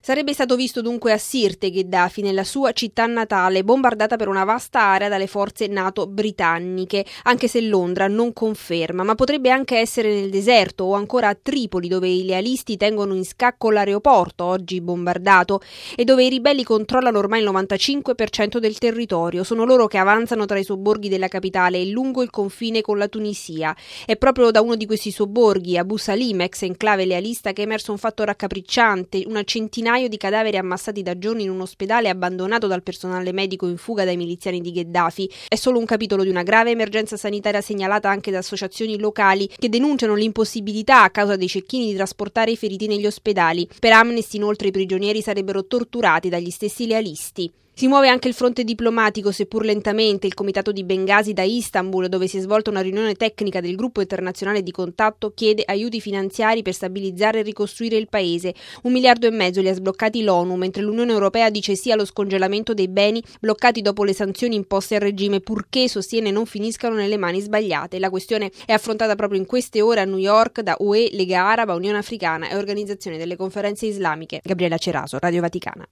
Sarebbe stato visto dunque a Sirte Gheddafi, nella sua città natale, bombardata per una vasta area dalle forze NATO britanniche, anche se Londra non conferma, ma potrebbe anche essere nel deserto o ancora a Tripoli, dove i lealisti tengono in scacco l'aeroporto, oggi bombardato, e dove i ribelli controllano ormai il 95% del territorio. Sono loro che avanzano tra i sobborghi della capitale e lungo il confine con la Tunisia. È proprio da uno di questi sobborghi, Abu Salim, ex enclave lealista, che è emerso un fatto raccapricciante: una centinaia di cadaveri ammassati da giorni in un ospedale abbandonato dal personale medico in fuga dai miliziani di Gheddafi. È solo un capitolo di una grave emergenza sanitaria segnalata anche da associazioni locali che denunciano l'impossibilità a causa dei cecchini di trasportare i feriti negli ospedali. Per Amnesty, inoltre, i prigionieri sarebbero torturati dagli stessi lealisti. Si muove anche il fronte diplomatico, seppur lentamente. Il comitato di Bengasi da Istanbul, dove si è svolta una riunione tecnica del gruppo internazionale di contatto, chiede aiuti finanziari per stabilizzare e ricostruire il paese. 1,5 miliardi li ha sbloccati l'ONU, mentre l'Unione Europea dice sì allo scongelamento dei beni bloccati dopo le sanzioni imposte al regime, purché, sostiene, non finiscano nelle mani sbagliate. La questione è affrontata proprio in queste ore a New York da UE, Lega Araba, Unione Africana e Organizzazione delle Conferenze Islamiche. Gabriela Ceraso, Radio Vaticana.